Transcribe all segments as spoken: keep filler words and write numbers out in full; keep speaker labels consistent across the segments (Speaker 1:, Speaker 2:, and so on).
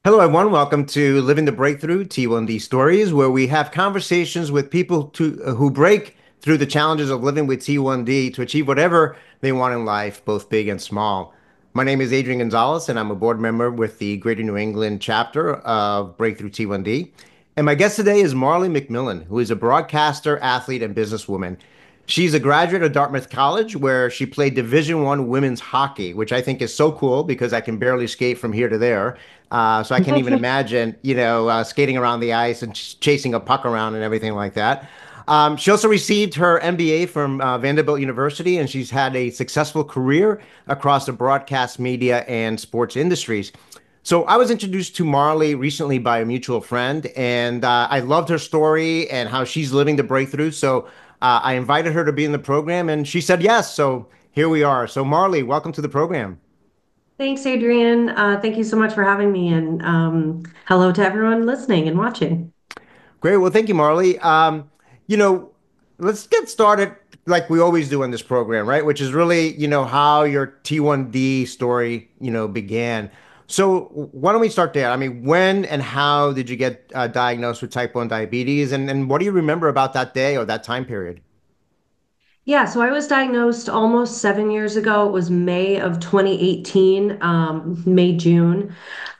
Speaker 1: Hello, everyone. Welcome to Living the Breakthrough T one D Stories, where we have conversations with people to, uh, who break through the challenges of living with T one D to achieve whatever they want in life, both big and small. My name is Adrian Gonzalez, and I'm a board member with the Greater New England chapter of Breakthrough T one D. And my guest today is Marlee McMillan, who is a broadcaster, athlete, and businesswoman. She's a graduate of Dartmouth College, where she played Division One women's hockey, which I think is so cool because I can barely skate from here to there. Uh, so I can't even imagine, you know, uh, skating around the ice and ch chasing a puck around and everything like that. Um, she also received her M B A from uh, Vanderbilt University, and she's had a successful career across the broadcast media and sports industries. So I was introduced to Marlee recently by a mutual friend, and uh, I loved her story and how she's living the breakthrough. So uh, I invited her to be in the program, and she said yes. So here we are. So Marlee, welcome to the program.
Speaker 2: Thanks, Adrian. Uh, thank you so much for having me, and um, hello to everyone listening and watching.
Speaker 1: Great. Well, thank you, Marlee. Um, you know, let's get started like we always do in this program, right? Which is really, you know, how your T one D story, you know, began. So why don't we start there? I mean, when and how did you get uh, diagnosed with type one diabetes? And, and what do you remember about that day or that time period?
Speaker 2: Yeah, so I was diagnosed almost seven years ago. It was May of twenty eighteen, um, May, June.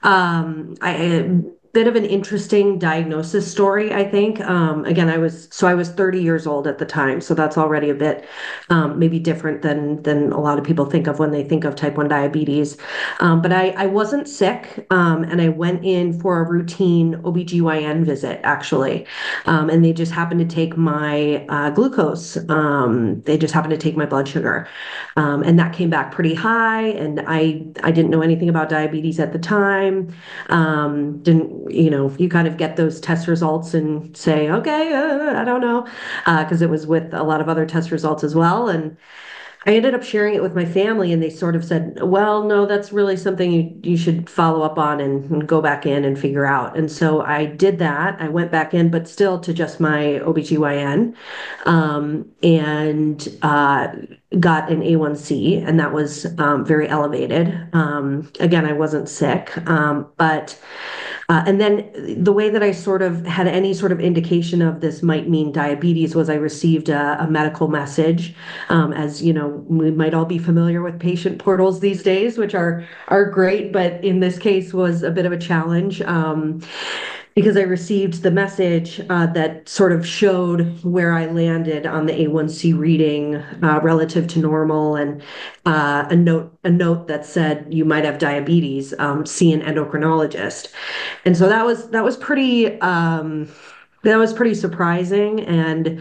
Speaker 2: Um, I, a bit of an interesting diagnosis story, I think. Um, again, I was so I was thirty years old at the time, so that's already a bit um, maybe different than than a lot of people think of when they think of type one diabetes. Um, but I, I wasn't sick, um, and I went in for a routine O B G Y N visit, actually. Um, and they just happened to take my uh, glucose. Um, they just happened to take my blood sugar, um, and that came back pretty high. And I I didn't know anything about diabetes at the time. Um, didn't you know? You kind of get those test results and say, okay, uh, I don't know, because uh, it was with a lot of other test results as well. And I ended up sharing it with my family, and they sort of said, well, no, that's really something you, you should follow up on and, and go back in and figure out. And so I did that. I went back in, but still to just my O B G Y N, um, and uh, got an A one C, and that was um, very elevated. Um, again, I wasn't sick, um, but uh, and then the way that I sort of had any sort of indication of this might mean diabetes was I received a, a medical message. Um, as you know, we might all be familiar with patient portals these days, which are are great, but in this case was a bit of a challenge. Um, because I received the message uh, that sort of showed where I landed on the A one C reading uh, relative to normal, and uh, a note a note that said you might have diabetes. Um, see an endocrinologist, and so that was that was pretty. Um, that was pretty surprising, and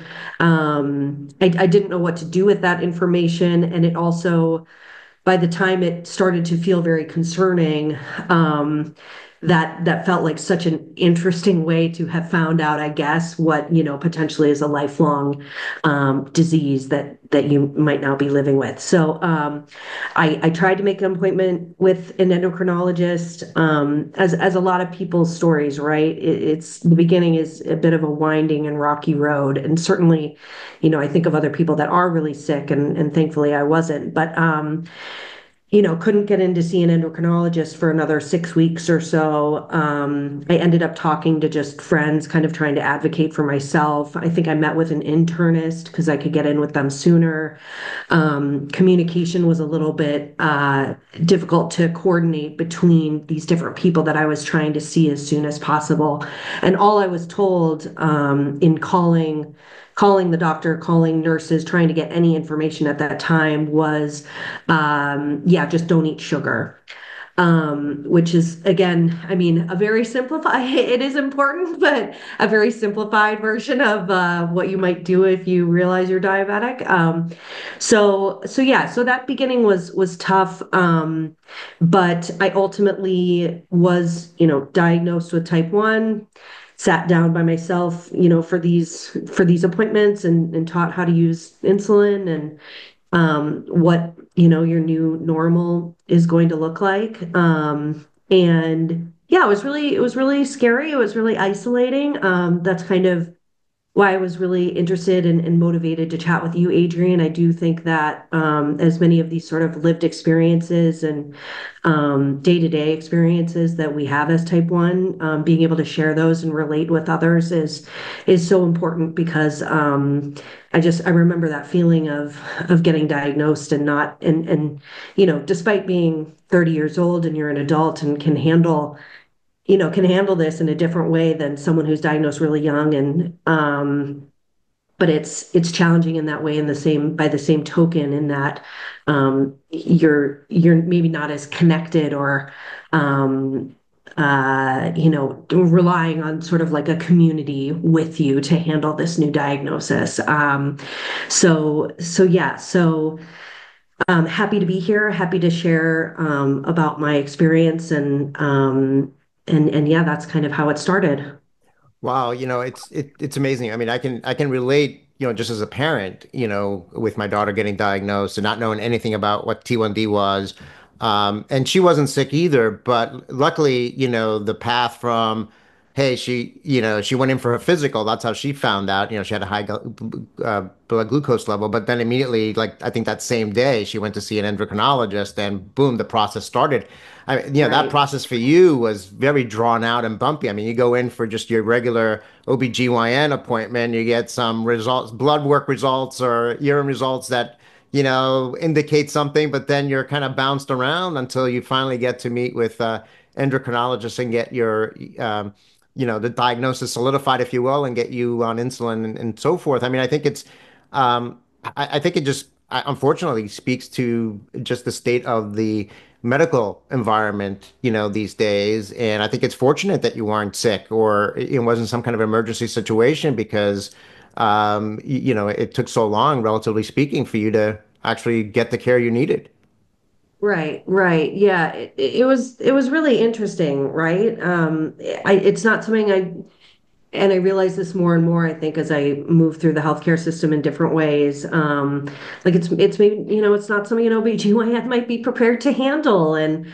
Speaker 2: um, I, I didn't know what to do with that information. And it also, by the time it started to feel very concerning, um, that that felt like such an interesting way to have found out, I guess, what you know potentially is a lifelong um, disease that that you might now be living with. So um, I, I tried to make an appointment with an endocrinologist. Um, as as a lot of people's stories, right? It, it's the beginning is a bit of a winding and rocky road, and certainly, you know, I think of other people that are really sick, and and thankfully I wasn't, but. Um, you know, couldn't get in to see an endocrinologist for another six weeks or so. Um, I ended up talking to just friends, kind of trying to advocate for myself. I think I met with an internist because I could get in with them sooner. Um, communication was a little bit uh, difficult to coordinate between these different people that I was trying to see as soon as possible. And all I was told um, in calling, calling the doctor, calling nurses, trying to get any information at that time was, um, yeah, just don't eat sugar. Um, which is again, I mean, a very simplified, it is important, but a very simplified version of uh, what you might do if you realize you're diabetic. Um, so, so yeah, so that beginning was was tough, um, but I ultimately was, you know, diagnosed with type one, sat down by myself, you know, for these for these appointments, and, and taught how to use insulin, and um, what you know your new normal is going to look like. Um, and yeah, it was really it was really scary. It was really isolating. Um, that's kind of why I was really interested and, and motivated to chat with you, Adrian. I do think that um, as many of these sort of lived experiences and um, day-to-day experiences that we have as type one, um, being able to share those and relate with others is is so important because um, I just I remember that feeling of of getting diagnosed and not and and you know, despite being thirty years old and you're an adult and can handle you know, can handle this in a different way than someone who's diagnosed really young. And um, but it's it's challenging in that way in the same by the same token in that um, you're you're maybe not as connected or um, uh, you know, relying on sort of like a community with you to handle this new diagnosis. Um, so so yeah, so um, happy to be here, happy to share um, about my experience and um, and and yeah, that's kind of how it started.
Speaker 1: Wow, you know, it's it, it's amazing. I mean, I can I can relate, you know, just as a parent, you know, with my daughter getting diagnosed and not knowing anything about what T one D was. Um, and she wasn't sick either, but luckily, you know, the path from, hey, she, you know, she went in for her physical. That's how she found out. You know, she had a high glu- uh, blood glucose level, but then immediately, like I think that same day, she went to see an endocrinologist, and boom, the process started. I mean, you know, that
Speaker 2: Right,
Speaker 1: process for you was very drawn out and bumpy. I mean, you go in for just your regular O B G Y N appointment, you get some results, blood work results or urine results that, you know, indicate something, but then you're kind of bounced around until you finally get to meet with uh, endocrinologists and get your, um, you know, the diagnosis solidified, if you will, and get you on insulin and, and so forth. I mean, I think it's, um, I, I think it just, uh, unfortunately, speaks to just the state of the medical environment, you know, these days. And I think it's fortunate that you weren't sick or it wasn't some kind of emergency situation because, um, y- you know, it took so long, relatively speaking, for you to actually get the care you needed.
Speaker 2: right, right. Yeah, it, it was it was really interesting, right? Um, I it's not something I and I realize this more and more, I think, as I move through the healthcare system in different ways. Um, like it's it's maybe, you know, it's not something an O B G Y N might be prepared to handle. And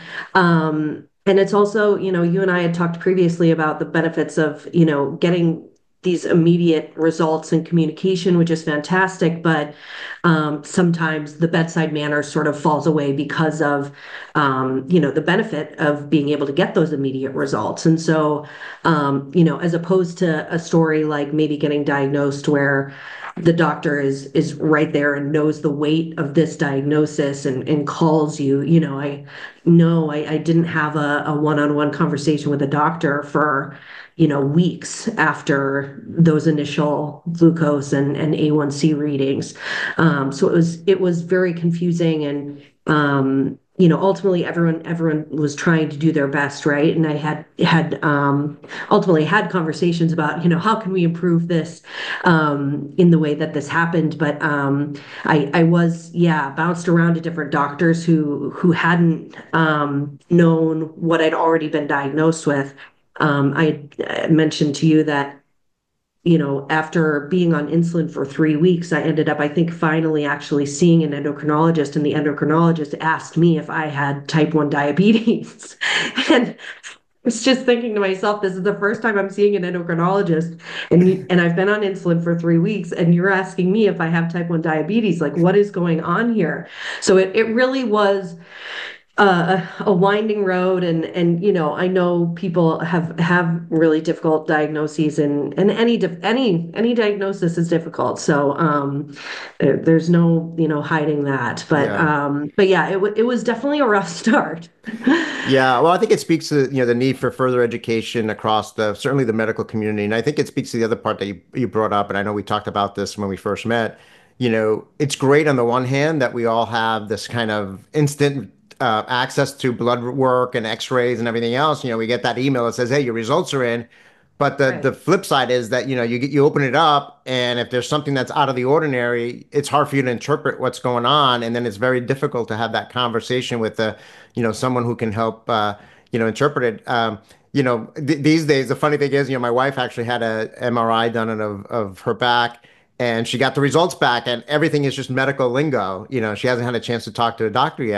Speaker 2: um, and it's also, you know, you and I had talked previously about the benefits of, you know, getting these immediate results and communication, which is fantastic, but um, sometimes the bedside manner sort of falls away because of, um, you know, the benefit of being able to get those immediate results. And so, um, you know, as opposed to a story like maybe getting diagnosed where the doctor is is right there and knows the weight of this diagnosis and, and calls you, you know, I no, I, I didn't have a, a one-on-one conversation with a doctor for, you know, weeks after those initial glucose and, and A one C readings. Um, so it was it was very confusing and um, you know, ultimately everyone everyone was trying to do their best, right? And I had had um, ultimately had conversations about, you know, how can we improve this um, in the way that this happened. But um, I I was yeah bounced around to different doctors who who hadn't um, known what I'd already been diagnosed with. Um, I had mentioned to you that you know, after being on insulin for three weeks, I ended up, I think, finally actually seeing an endocrinologist, and the endocrinologist asked me if I had type one diabetes. And I was just thinking to myself, this is the first time I'm seeing an endocrinologist, and and I've been on insulin for three weeks, and you're asking me if I have type one diabetes. Like, what is going on here? So it, it really was uh, a winding road and and you know I know people have have really difficult diagnoses and and any di- any any diagnosis is difficult so um there- there's no you know hiding that but
Speaker 1: Yeah.
Speaker 2: um but yeah it, w- it was definitely a rough start.
Speaker 1: Yeah, well, I think it speaks to, you know, the need for further education across the certainly the medical community. And I think it speaks to the other part that you, you brought up, and I know we talked about this when we first met. You know, it's great on the one hand that we all have this kind of instant uh, access to blood work and x-rays and everything else. You know, we get that email that says, "Hey, your results are in." But the the
Speaker 2: Right.
Speaker 1: flip side is that, you know, you get you open it up, and if there's something that's out of the ordinary, it's hard for you to interpret what's going on, and then it's very difficult to have that conversation with the, you know, someone who can help, uh, you know, interpret it. Um, you know, th these days, the funny thing is, you know, my wife actually had a M R I done of of her back, and she got the results back, and everything is just medical lingo. You know, she hasn't had a chance to talk to a doctor yet.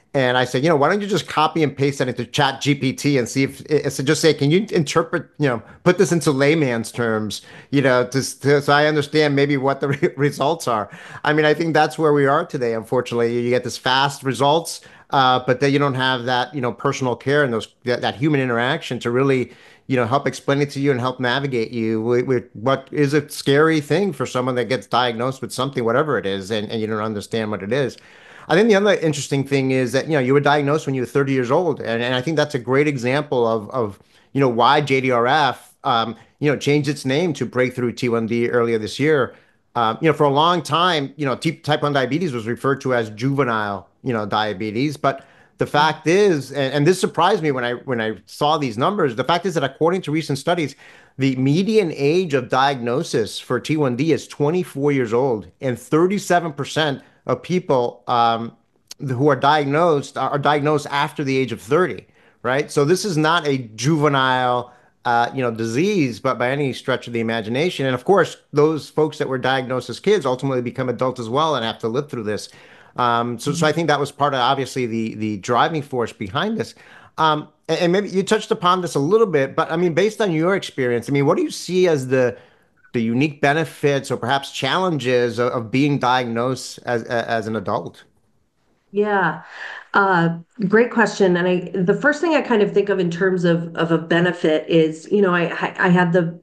Speaker 1: And I said, you know, why don't you just copy and paste that into Chat G P T and see if it, so just say, can you interpret, you know, put this into layman's terms, you know, to, to, so I understand maybe what the re results are. I mean, I think that's where we are today. Unfortunately, you get this fast results, uh, but then you don't have that, you know, personal care and those that, that human interaction to really, you know, help explain it to you and help navigate you with, with what is a scary thing for someone that gets diagnosed with something, whatever it is, and, and you don't understand what it is. I think the other interesting thing is that, you know, you were diagnosed when you were thirty years old. And, and I think that's a great example of, of, you know, why J D R F, um, you know, changed its name to Breakthrough T one D earlier this year. Um, you know, for a long time, you know, t type one diabetes was referred to as juvenile, you know, diabetes. But the fact is, and, and this surprised me when I when I saw these numbers, the fact is that according to recent studies, the median age of diagnosis for T one D is twenty-four years old, and thirty-seven percent of people um, who are diagnosed are diagnosed after the age of thirty, right? So this is not a juvenile, uh, you know, disease, but by any stretch of the imagination. And of course, those folks that were diagnosed as kids ultimately become adults as well and have to live through this. Um, so, so I think that was part of obviously the the driving force behind this. Um, and, and maybe you touched upon this a little bit, but I mean, based on your experience, I mean, what do you see as the the unique benefits or perhaps challenges of, of being diagnosed as as an adult?
Speaker 2: Yeah. Uh, great question. And I, the first thing I kind of think of in terms of of a benefit is, you know, I I I had the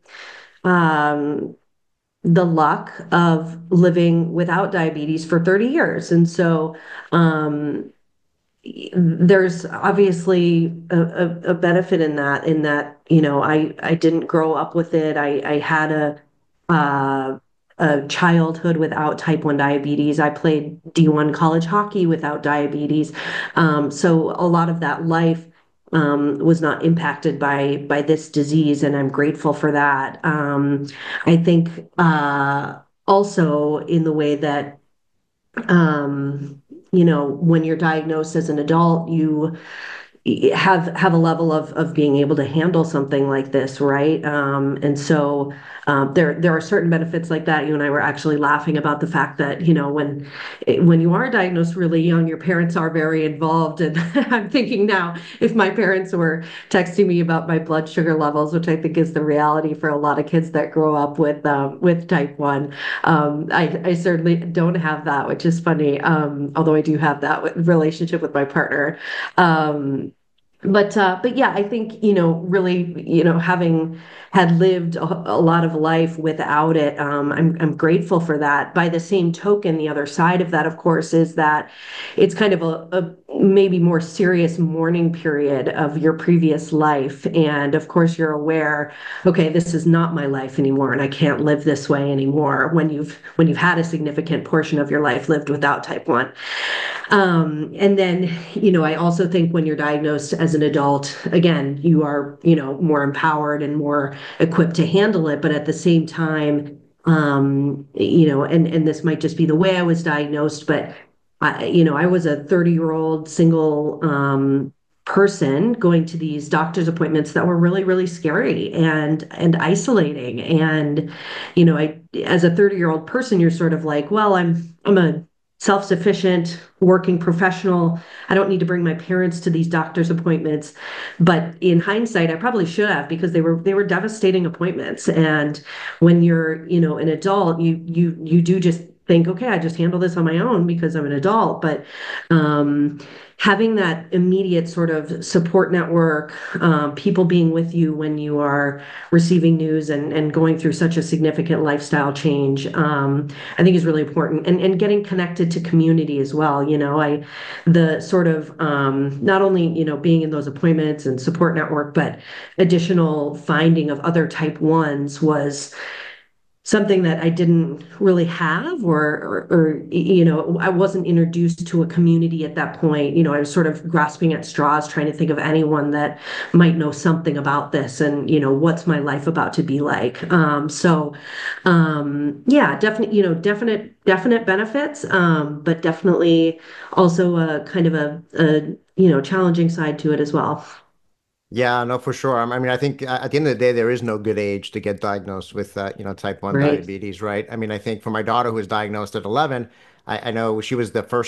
Speaker 2: um the luck of living without diabetes for thirty years. And so um there's obviously a, a, a benefit in that, in that, you know, I, I didn't grow up with it. I, I had a, uh, a childhood without type one diabetes. I played D one college hockey without diabetes. Um, so a lot of that life um, was not impacted by by this disease, and I'm grateful for that. Um, I think uh, also in the way that um, you know, when you're diagnosed as an adult, you have have a level of of being able to handle something like this, right? Um, and so um, there there are certain benefits like that. You and I were actually laughing about the fact that, you know, when when you are diagnosed really young, your parents are very involved. And I'm thinking now, if my parents were texting me about my blood sugar levels, which I think is the reality for a lot of kids that grow up with um, with type one, um, I, I certainly don't have that, which is funny. Um, although I do have that relationship with my partner. Um, but uh, but yeah, I think, you know, really, you know, having had lived a, a lot of life without it, um, I'm I'm grateful for that. By the same token, the other side of that, of course, is that it's kind of a, a maybe more serious mourning period of your previous life, and of course, you're aware, okay, this is not my life anymore, and I can't live this way anymore. When you've when you've had a significant portion of your life lived without type one. Um, and then, you know, I also think when you're diagnosed as an adult, again, you are, you know, more empowered and more equipped to handle it. But at the same time, um, you know, and and this might just be the way I was diagnosed, but I, you know, I was a thirty year old single um, person going to these doctor's appointments that were really, really scary and and isolating. And, you know, I as a thirty year old person, you're sort of like, well, I'm I'm a self-sufficient working professional. I don't need to bring my parents to these doctor's appointments. But in hindsight, I probably should have, because they were they were devastating appointments. And when you're, you know, an adult, you you you do just think, okay, I just handle this on my own because I'm an adult. But um, having that immediate sort of support network, um, people being with you when you are receiving news and, and going through such a significant lifestyle change, um, I think is really important. And, and getting connected to community as well. You know, I, the sort of, um, not only, you know, being in those appointments and support network, but additional finding of other type ones was something that I didn't really have, or, or, or, you know, I wasn't introduced to a community at that point. You know, I was sort of grasping at straws, trying to think of anyone that might know something about this, and, you know, what's my life about to be like. Um, so, um, yeah, definitely, you know, definite, definite benefits, um, but definitely also a kind of a, a, you know, challenging side to it as well.
Speaker 1: Yeah, no, for sure. I mean, I think uh, at the end of the day, there is no good age to get diagnosed with, uh, you know, type one
Speaker 2: Right.
Speaker 1: diabetes, right? I mean, I think for my daughter who was diagnosed at eleven, I, I know she was the first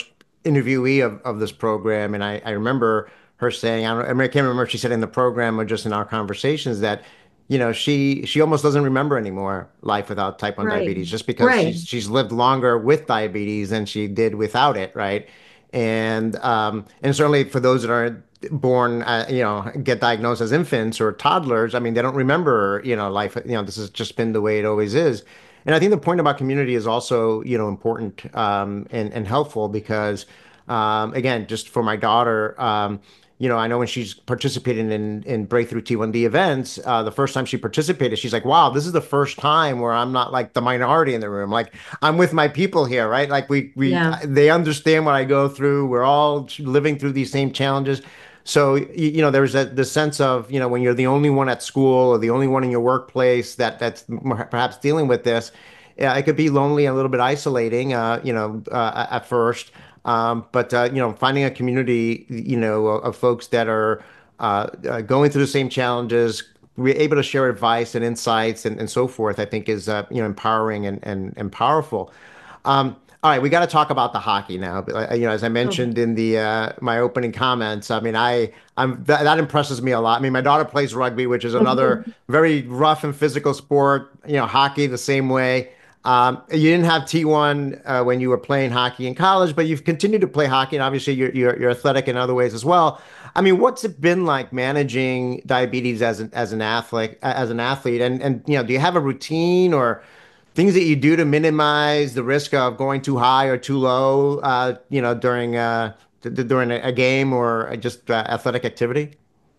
Speaker 1: interviewee of, of this program, and I, I remember her saying, I, don't, I, mean, I can't remember if she said in the program or just in our conversations that, you know, she she almost doesn't remember anymore life without type one
Speaker 2: Right.
Speaker 1: diabetes, just because
Speaker 2: Right.
Speaker 1: she's she's lived longer with diabetes than she did without it, right? And um, and certainly for those that are born, uh, you know, get diagnosed as infants or toddlers, I mean, they don't remember, you know, life, you know, this has just been the way it always is. And I think the point about community is also, you know, important um, and, and helpful because, um, again, just for my daughter, um, you know, I know when she's participating in, in Breakthrough T one D events, uh, the first time she participated, she's like, wow, this is the first time where I'm not like the minority in the room. Like I'm with my people here, right? Like we, we,
Speaker 2: Yeah.
Speaker 1: they understand what I go through. We're all living through these same challenges. So, you, you know, there's a, the sense of, you know, when you're the only one at school or the only one in your workplace that that's perhaps dealing with this, yeah, it could be lonely and a little bit isolating, uh, you know, uh, at first. Um, but, uh, you know, finding a community, you know, of, of folks that are uh, uh, going through the same challenges, we're able to share advice and insights and, and so forth, I think is, uh, you know, empowering and, and, and powerful. Um, all right, we got to talk about the hockey now. But, uh, you know, as I
Speaker 2: Oh.
Speaker 1: mentioned in the uh, my opening comments, I mean, I I'm that, that impresses me a lot. I mean, my daughter plays rugby, which is another very rough and physical sport. You know, hockey the same way. Um, you didn't have T one uh, when you were playing hockey in college, but you've continued to play hockey, and obviously you're, you're you're athletic in other ways as well. I mean, what's it been like managing diabetes as an as an athlete as an athlete? And and you know, do you have a routine or things that you do to minimize the risk of going too high or too low, uh, you know, during uh, d- d- during a, a game or just uh, athletic activity?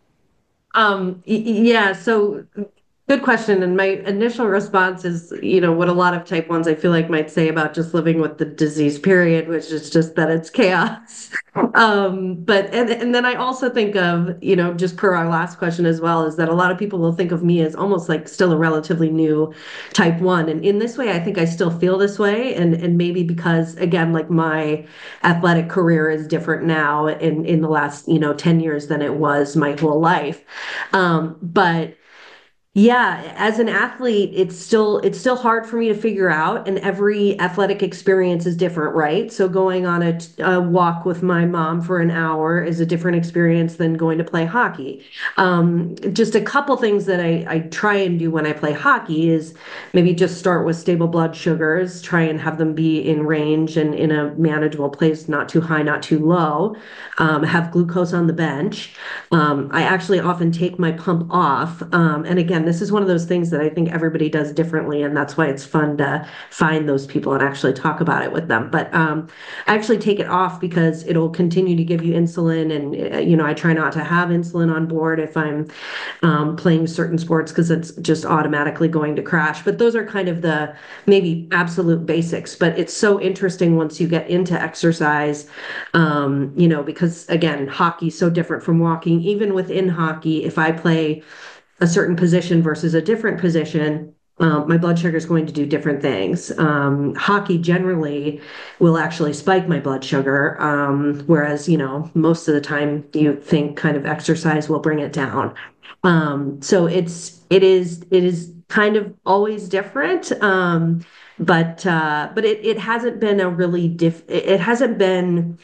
Speaker 2: Um, y- y- yeah, so good question. And my initial response is, you know, what a lot of type ones I feel like might say about just living with the disease, period, which is just that it's chaos. Um, but and and then I also think of, you know, just per our last question as well, is that a lot of people will think of me as almost like still a relatively new type one. And in this way, I think I still feel this way. And and maybe because again, like my athletic career is different now in in the last, you know, ten years than it was my whole life. Um, but yeah, as an athlete, it's still it's still hard for me to figure out, and every athletic experience is different, right? So going on a, a walk with my mom for an hour is a different experience than going to play hockey. Um, just a couple things that I, I try and do when I play hockey is maybe just start with stable blood sugars, try and have them be in range and in a manageable place, not too high, not too low. Um, have glucose on the bench. Um, I actually often take my pump off. Um, and again, this is one of those things that I think everybody does differently. And that's why it's fun to find those people and actually talk about it with them. But um, I actually take it off because it'll continue to give you insulin. And, uh, you know, I try not to have insulin on board if I'm um, playing certain sports because it's just automatically going to crash. But those are kind of the maybe absolute basics. But it's so interesting once you get into exercise, um, you know, because again, hockey's so different from walking. Even within hockey, if I play a certain position versus a different position, um, my blood sugar is going to do different things. Um, hockey generally will actually spike my blood sugar, um, whereas, you know, most of the time you think kind of exercise will bring it down. Um, so it's it is it is kind of always different. Um, but uh, but it, it hasn't been a really diff it hasn't been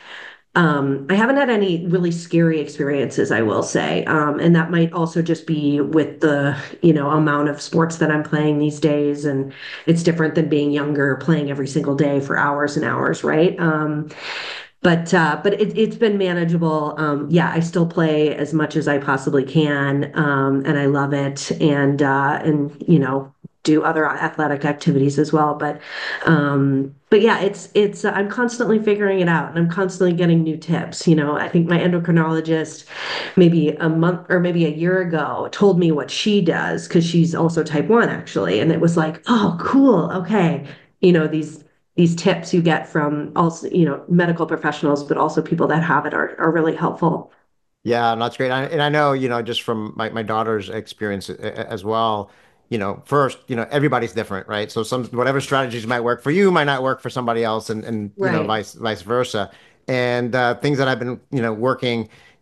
Speaker 2: um, I haven't had any really scary experiences, I will say. Um, and that might also just be with the, you know, amount of sports that I'm playing these days. And it's different than being younger, playing every single day for hours and hours, right? Um, but uh, but it, it's been manageable. Um, yeah, I still play as much as I possibly can, um, and I love it. And uh, and you know, do other athletic activities as well. But um, but yeah, it's it's uh, I'm constantly figuring it out, and I'm constantly getting new tips. You know, I think my endocrinologist maybe a month or maybe a year ago told me what she does because she's also type one actually, and it was like, oh, cool, okay. You know, these these tips you get from also, you know, medical professionals, but also people that have it are, are really helpful.
Speaker 1: Yeah, and that's great. I, and I know, you know, just from my, my daughter's experience a- a- as well, you know, first, you know, everybody's different, right? So some whatever strategies might work for you might not work for somebody else and and you know,
Speaker 2: Right.
Speaker 1: vice vice versa. And uh, things that I've been, you know, working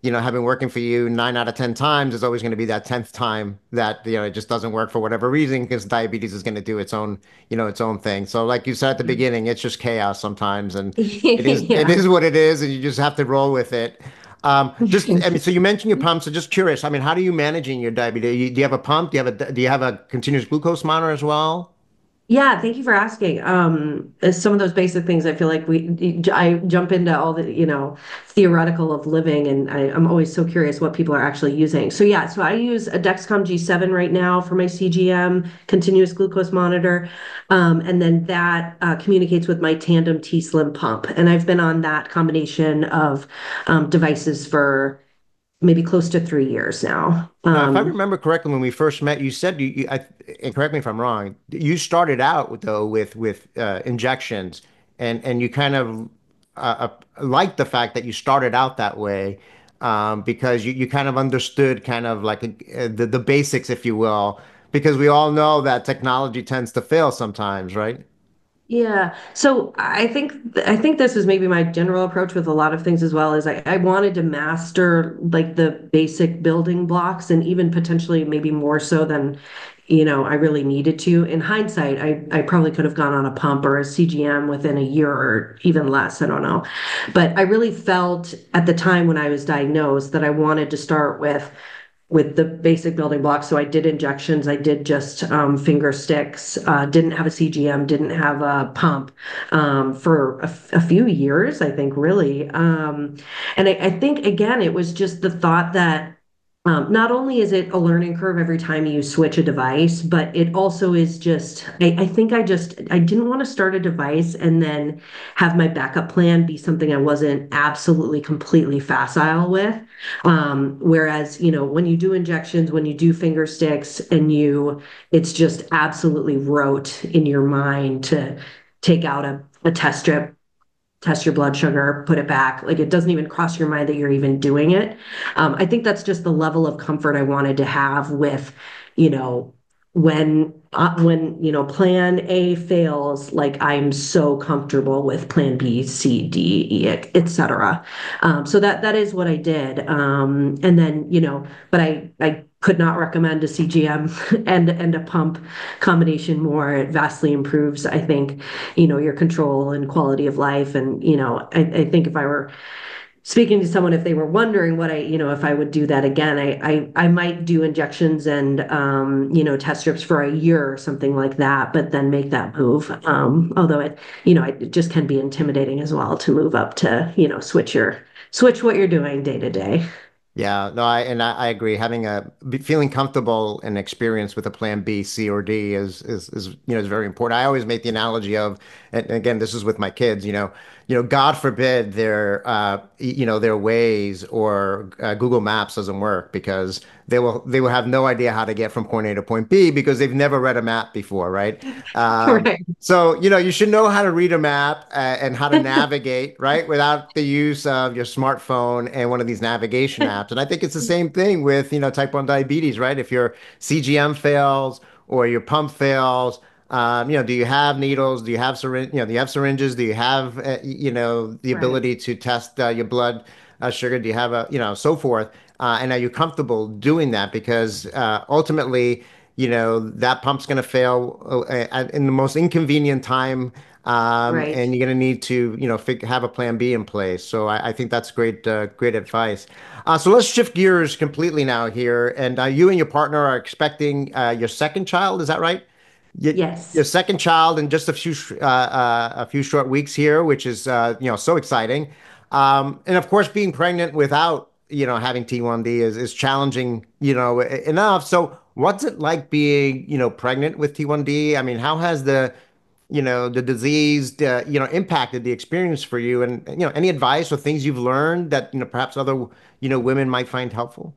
Speaker 1: you know, having working for you nine out of ten times is always going to be that tenth time that, you know, it just doesn't work for whatever reason because diabetes is going to do its own, you know, its own thing. So like you said at the beginning, it's just chaos sometimes and it is, it
Speaker 2: Yeah.
Speaker 1: is what it is and you just have to roll with it. Um, just, I mean, so you mentioned your pump. So just curious, I mean, how are you managing your diabetes? You, do you have a pump? Do you have a, do you have a continuous glucose monitor as well?
Speaker 2: Yeah, thank you for asking. Um, uh, some of those basic things, I feel like we, I jump into all the, you know, theoretical of living, and I, I'm always so curious what people are actually using. So yeah, so I use a Dexcom G seven right now for my C G M, continuous glucose monitor, um, and then that uh, communicates with my Tandem T-Slim pump, and I've been on that combination of um, devices for maybe close to three years now.
Speaker 1: Now, if I
Speaker 2: Um,
Speaker 1: remember correctly, when we first met, you said you, you I, and correct me if I'm wrong, you started out with though with with uh, injections, and and you kind of uh, uh, liked the fact that you started out that way um, because you, you kind of understood kind of like uh, the the basics, if you will, because we all know that technology tends to fail sometimes, right?
Speaker 2: Yeah. So I think I think this is maybe my general approach with a lot of things as well is I, I wanted to master like the basic building blocks and even potentially maybe more so than, you know, I really needed to. In hindsight, I, I probably could have gone on a pump or a C G M within a year or even less. I don't know. But I really felt at the time when I was diagnosed that I wanted to start with with the basic building blocks. So I did injections, I did just um, finger sticks, uh, didn't have a C G M, didn't have a pump um, for a, a few years, I think, really. Um, and I, I think, again, it was just the thought that um, not only is it a learning curve every time you switch a device, but it also is just, I, I think I just, I didn't want to start a device and then have my backup plan be something I wasn't absolutely completely facile with. Um, whereas, you know, when you do injections, when you do finger sticks and you, it's just absolutely rote in your mind to take out a, a test strip, test your blood sugar, put it back. Like it doesn't even cross your mind that you're even doing it. Um, I think that's just the level of comfort I wanted to have with, you know, when uh, when you know plan A fails, like I'm so comfortable with plan B, C, D, E, et cetera. Um, so that that is what I did. Um, and then you know, but I I could not recommend a C G M and and a pump combination more. It vastly improves, I think, you know, your control and quality of life. And, you know, I, I think if I were speaking to someone, if they were wondering what I, you know, if I would do that again, I, I, I might do injections and, um, you know, test strips for a year or something like that, but then make that move. Um, although it, you know, it just can be intimidating as well to move up to, you know, switch your, switch what you're doing day to day.
Speaker 1: Yeah, no, I and I, I agree. Having a be- feeling comfortable and experience with a plan B, C, or D is is is you know is very important. I always make the analogy of, and again, this is with my kids. You know, you know, God forbid their uh you know their Waze or uh, Google Maps doesn't work because they will they will have no idea how to get from point A to point B because they've never read a map before, right? Um,
Speaker 2: Right.
Speaker 1: so, you know, you should know how to read a map uh, and how to navigate, right? Without the use of your smartphone and one of these navigation apps. And I think it's the same thing with, you know, type one diabetes, right? If your C G M fails or your pump fails, um, you know, do you have needles? Do you have syringe, you know, do you have syringes? Do you have, uh, you know, the
Speaker 2: Right.
Speaker 1: ability to test uh, your blood uh, sugar? Do you have a, you know, so forth? Uh, and are you comfortable doing that? Because uh, ultimately, you know, that pump's going to fail uh, in the most inconvenient time. Um,
Speaker 2: Right.
Speaker 1: and you're going to need to, you know, fig have a plan B in place. So I, I think that's great, uh, great advice. Uh, so let's shift gears completely now here. And uh, you and your partner are expecting uh, your second child, is that right? Y Your
Speaker 2: Yes.
Speaker 1: second child in just a few sh- uh, uh, a few short weeks here, which is uh, you know so exciting. Um, and of course, being pregnant without you know having T one D is is challenging you know e- enough. So what's it like being you know pregnant with T one D? I mean, how has the you know the disease uh, you know impacted the experience for you? And you know any advice or things you've learned that you know perhaps other you know women might find helpful?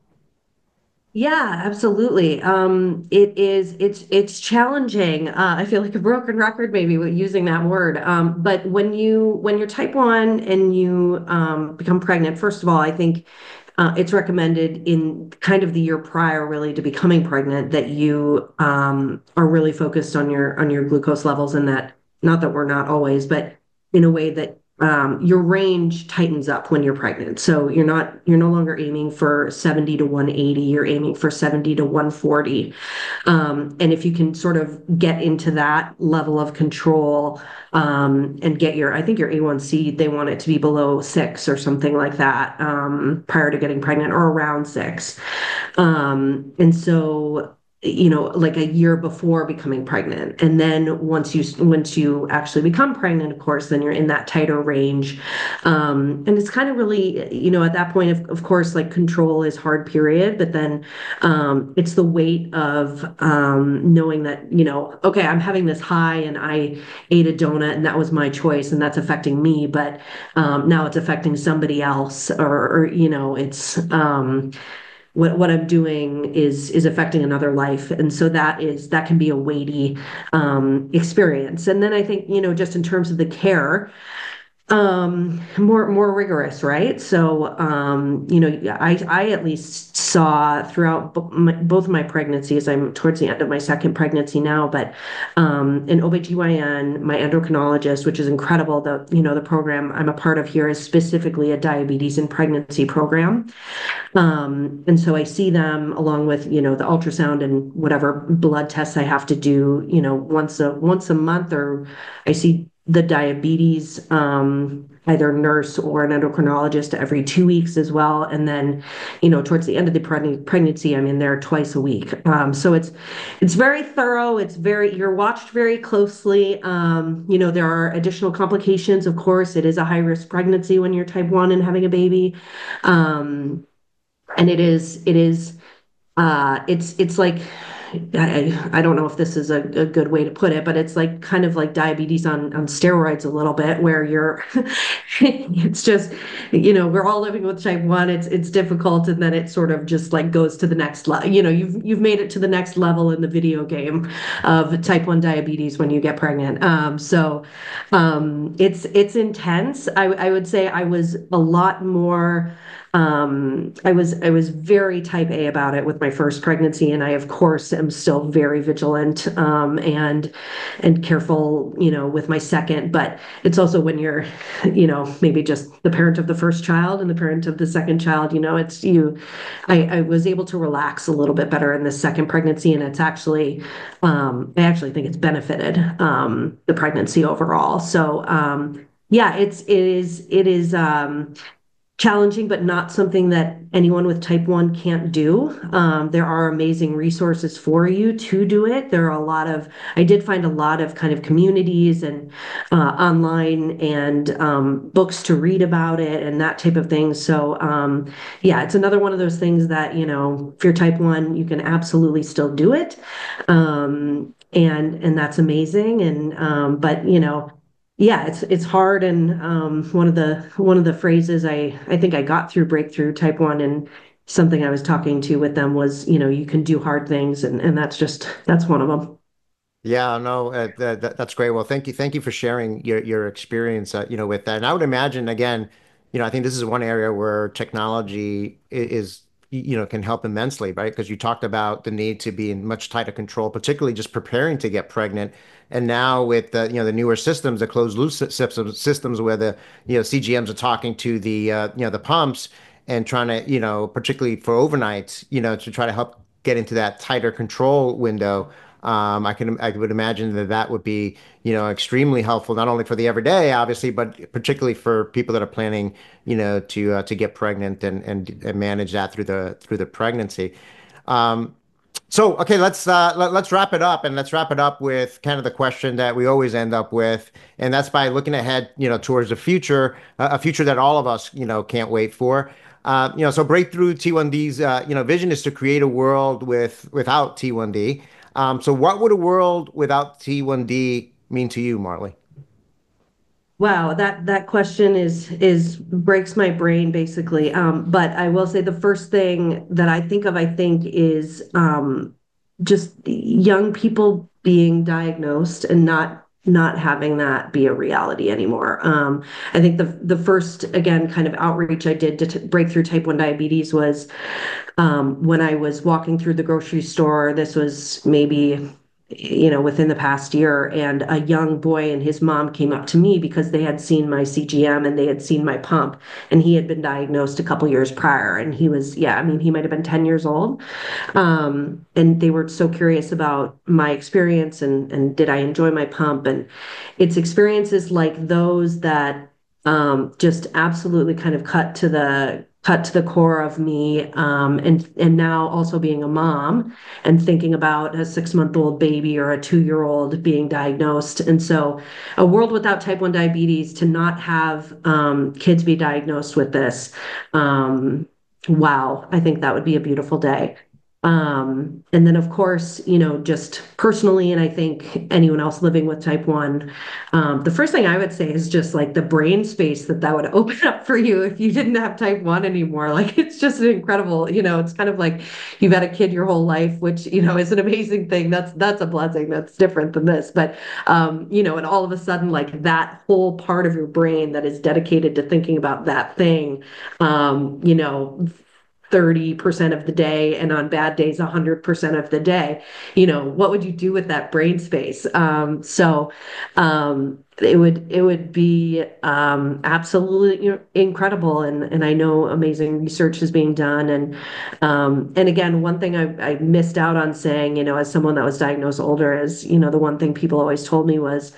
Speaker 2: Yeah, absolutely. Um, it is, it's, it's challenging. Uh, I feel like a broken record maybe with using that word. Um, but when you, when you're type one and you, um, become pregnant, first of all, I think, uh, it's recommended in kind of the year prior really to becoming pregnant that you, um, are really focused on your, on your glucose levels and that, not that we're not always, but in a way that um, your range tightens up when you're pregnant. So you're not you're no longer aiming for seventy to one eighty, you're aiming for seventy to one forty. Um, and if you can sort of get into that level of control, um, and get your, I think your A one C, they want it to be below six or something like that, um, prior to getting pregnant or around six. Um, and so, you know, like a year before becoming pregnant. And then once you once you actually become pregnant, of course, then you're in that tighter range. Um, and it's kind of really, you know, at that point, of, of course, like control is hard, period. But then um, it's the weight of um, knowing that, you know, okay, I'm having this high and I ate a donut and that was my choice and that's affecting me. But um, now it's affecting somebody else, or, or you know, it's um, what what I'm doing is is affecting another life, and so that is that can be a weighty um, experience. And then I think, you know, just in terms of the care, um, more more rigorous, right? So, um, you know, I I at least saw throughout bo- my, both of my pregnancies. I'm towards the end of my second pregnancy now, but um, an O B G Y N, my endocrinologist, which is incredible. The you know the program I'm a part of here is specifically a diabetes and pregnancy program. Um, and so I see them along with, you know, the ultrasound and whatever blood tests I have to do, you know, once a once a month, or I see the diabetes um, either nurse or an endocrinologist every two weeks as well. And then, you know, towards the end of the preg- pregnancy, I'm in there twice a week. Um, so it's it's very thorough. It's very you're watched very closely. Um, you know, there are additional complications. Of course, it is a high risk pregnancy when you're type one and having a baby. Um, and it is it is uh it's it's like I, I don't know if this is a, a good way to put it, but it's like kind of like diabetes on on steroids a little bit, where you're it's just, you know, we're all living with type one. It's it's difficult, and then it sort of just like goes to the next level. You know, you've you've made it to the next level in the video game of type one diabetes when you get pregnant. Um, so um, it's it's intense. I I would say I was a lot more um, I was I was very type A about it with my first pregnancy, and I of course am still very vigilant um, and and careful, you know, with my second. But it's also when you're, you know, maybe just the parent of the first child and the parent of the second child, you know, it's you. I, I was able to relax a little bit better in the second pregnancy, and it's actually, um, I actually think it's benefited um, the pregnancy overall. So um, yeah, it's it is it is. Um, challenging, but not something that anyone with type one can't do. Um, there are amazing resources for you to do it. There are a lot of, I did find a lot of kind of communities and uh, online and um, books to read about it and that type of thing. So, um, yeah, it's another one of those things that, you know, if you're type one, you can absolutely still do it. Um, and, and that's amazing. And, um, but, you know, yeah, it's it's hard, and um, one of the one of the phrases I I think I got through Breakthrough Type One, and something I was talking to with them was, you know, you can do hard things, and and that's just that's one of them.
Speaker 1: Yeah, no, uh, that, that that's great. Well, thank you, thank you for sharing your your experience, uh, you know, with that. And I would imagine, again, you know, I think this is one area where technology i- is, you know, can help immensely, right? Because you talked about the need to be in much tighter control, particularly just preparing to get pregnant. And now with the, you know, the newer systems, the closed loop sy- systems, systems where the, you know, C G Ms are talking to the, uh, you know, the pumps and trying to, you know, particularly for overnights, you know, to try to help get into that tighter control window. Um, I can I would imagine that that would be, you know, extremely helpful, not only for the everyday, obviously, but particularly for people that are planning, you know, to uh, to get pregnant and, and and manage that through the through the pregnancy. Um, so okay, let's uh, let, let's wrap it up, and let's wrap it up with kind of the question that we always end up with, and that's by looking ahead, you know, towards the future, uh, a future that all of us, you know, can't wait for. Uh, you know, so Breakthrough T one D's, uh, you know, vision is to create a world with without T one D. Um, so what would a world without T one D mean to you, Marley?
Speaker 2: Wow, that that question is is breaks my brain basically. Um, but I will say the first thing that I think of, I think, is um, just young people being diagnosed and not not having that be a reality anymore. Um, I think the the first, again, kind of outreach I did to t- breakthrough type one diabetes was um, when I was walking through the grocery store. This was maybe you know, within the past year. And a young boy and his mom came up to me because they had seen my C G M and they had seen my pump. And he had been diagnosed a couple years prior. And he was, yeah, I mean, he might have been ten years old. Um, and they were so curious about my experience and, and did I enjoy my pump? And it's experiences like those that um, just absolutely kind of cut to the cut to the core of me. Um, and and now also being a mom and thinking about a six month old baby or a two year old being diagnosed. And so, a world without type one diabetes, to not have um, kids be diagnosed with this. Um, wow, I think that would be a beautiful day. Um, and then, of course, you know, just personally, and I think anyone else living with type one, um, the first thing I would say is just like the brain space that that would open up for you if you didn't have type one anymore. Like, it's just an incredible, you know, it's kind of like you've had a kid your whole life, which, you know, is an amazing thing. That's, that's a blessing. That's different than this. But, um, you know, and all of a sudden, like that whole part of your brain that is dedicated to thinking about that thing, um, you know, thirty percent of the day and on bad days one hundred percent of the day, you know, what would you do with that brain space? Um, so um, it would it would be um, absolutely incredible, and and I know amazing research is being done. And um, and again, one thing I, I missed out on saying, you know, as someone that was diagnosed older, is, you know, the one thing people always told me was,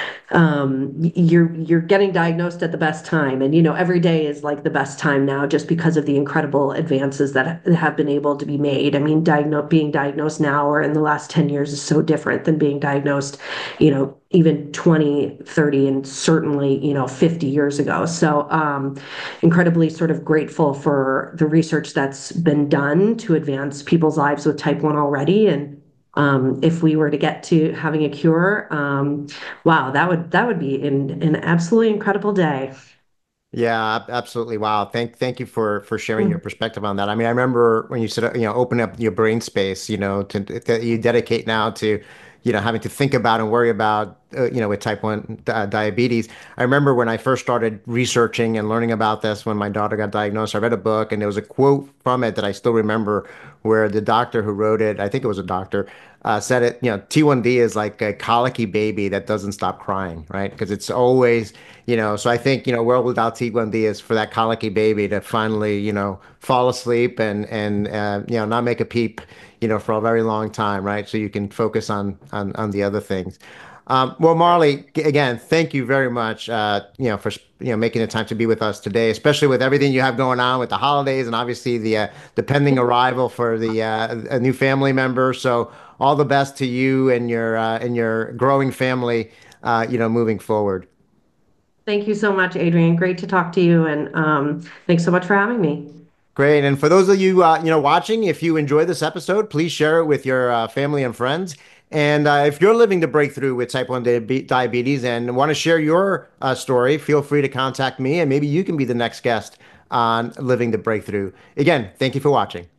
Speaker 2: um, you're you're getting diagnosed at the best time. And you know, every day is like the best time now, just because of the incredible advances that have been able to be made. I mean, diagnose being diagnosed now or in the last ten years is so different than being diagnosed, you know, even twenty, thirty, and certainly, you know, fifty years ago. So um, incredibly sort of grateful for the research that's been done to advance people's lives with type one already. And um, if we were to get to having a cure, um, wow, that would that would be an, an absolutely incredible day.
Speaker 1: Yeah, ab- absolutely. Wow. Thank thank you for for sharing your
Speaker 2: Mm.
Speaker 1: perspective on that. I mean, I remember when you said, you know, open up your brain space, you know, to that you dedicate now to, you know, having to think about and worry about, uh, you know, with type one uh, diabetes. I remember when I first started researching and learning about this when my daughter got diagnosed, I read a book and there was a quote from it that I still remember where the doctor who wrote it, I think it was a doctor, uh, said it, you know, T one D is like a colicky baby that doesn't stop crying, right? Because it's always, you know, so I think, you know, World Without T one D is for that colicky baby to finally, you know, fall asleep and and uh, you know, not make a peep, you know, for a very long time, right? So you can focus on on on the other things. Um, well, Marley, g- again, thank you very much, uh, you know, for you know making the time to be with us today, especially with everything you have going on with the holidays and obviously the uh, the pending arrival for the uh, a new family member. So all the best to you and your uh, and your growing family, uh, you know, moving forward.
Speaker 2: Thank you so much, Adrian. Great to talk to you, and um, thanks so much for having me.
Speaker 1: Great. And for those of you, uh, you know, watching, if you enjoy this episode, please share it with your uh, family and friends. And uh, if you're living the breakthrough with type one diabe- diabetes and want to share your uh, story, feel free to contact me and maybe you can be the next guest on Living the Breakthrough. Again, thank you for watching.